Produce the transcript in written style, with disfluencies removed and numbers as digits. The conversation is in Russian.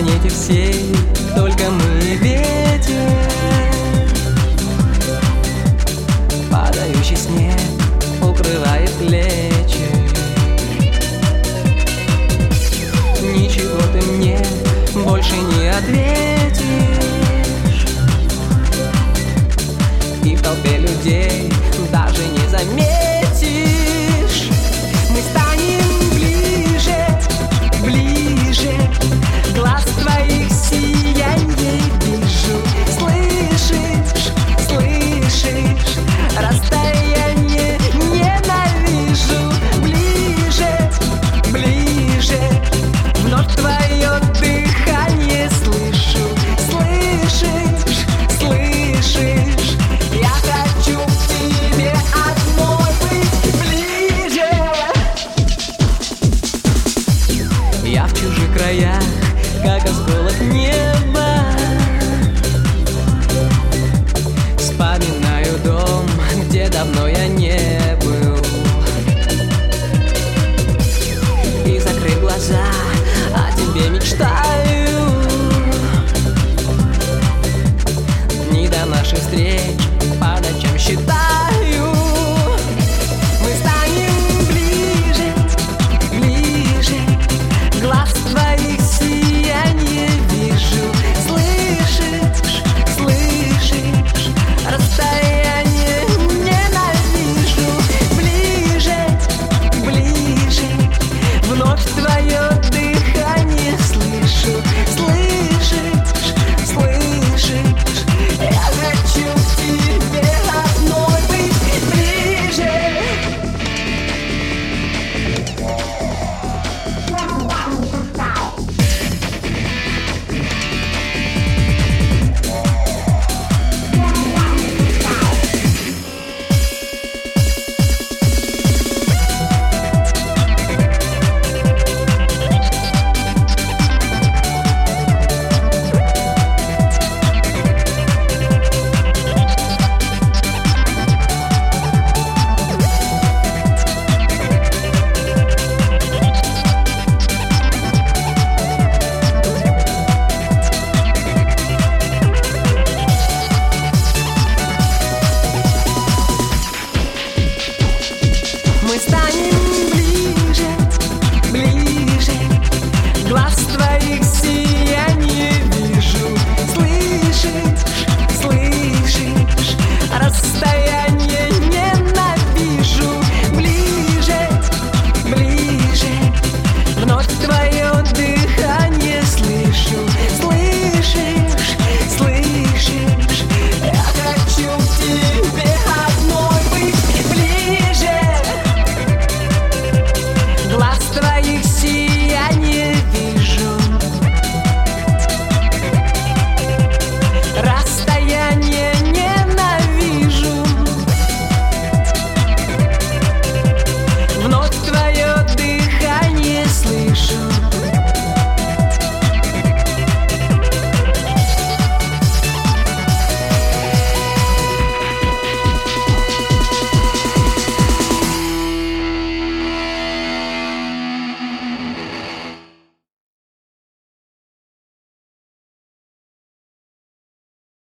планете всей только мы и ветер. Падающий снег укрывает плечи. Ничего ты мне больше не ответишь. И в толпе людей даже не заметишь. Мы станем ближе, ближе. Глаз твоих сиянье вижу. Слышишь, слышишь, расстояние ненавижу. Ближе, ближе, вновь твое дыхание слышу. Слышишь, слышишь, я хочу к тебе одной быть ближе. Я в чужих краях, как осколок